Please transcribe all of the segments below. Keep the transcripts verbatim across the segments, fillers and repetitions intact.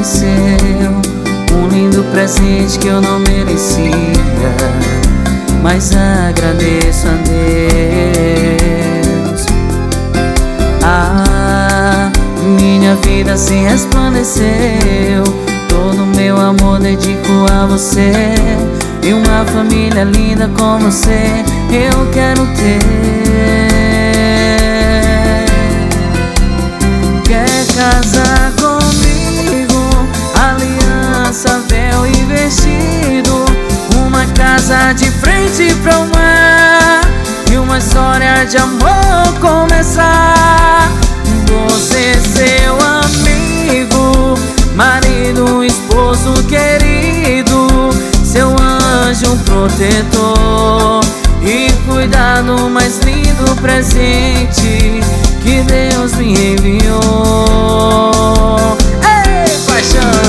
apareceu, um lindo presente que eu não merecia, mas agradeço a Deus. Ah, minha vida se resplandeceu, todo meu amor dedico a você, e uma família linda como você eu quero ter. Quer casar comigo? Aliança, véu e vestido, uma casa de frente pro mar e uma história de amor começar. Você, seu amigo, marido, esposo querido, seu anjo protetor e cuidado, mais lindo presente que Deus me enviou. Ei, paixão!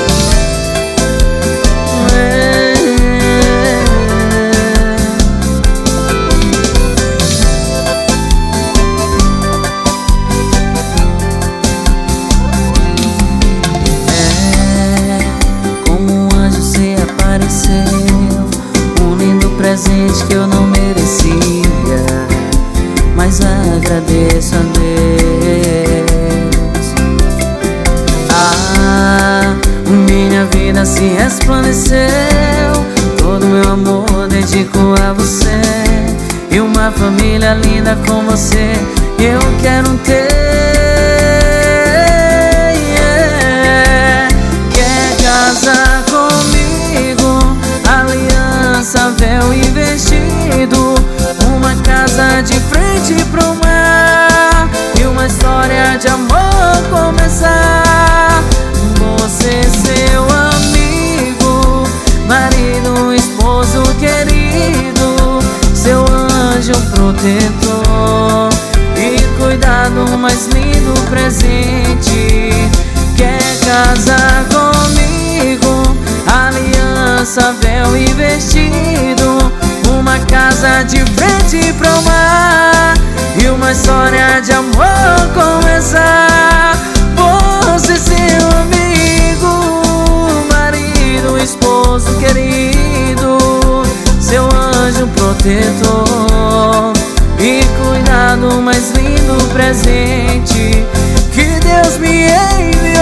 Presente que eu não merecia, mas agradeço a Deus. Ah, minha vida se resplandeceu, todo meu amor dedico a você, e uma família linda com você eu quero ter. Yeah. Quer casar comigo? Aliança, véu e vestido, uma casa de frente pro mar e uma história de amor começar. Você, seu amigo, marido, esposo querido, seu anjo protetor e cuidado, mais lindo presente. Quer casar comigo? Aliança, véu e vestido, uma casa de frente pro mar e uma história de amor começar. Você, seu amigo, marido, esposo querido, seu anjo protetor e cuidado, mais lindo presente que Deus me enviou.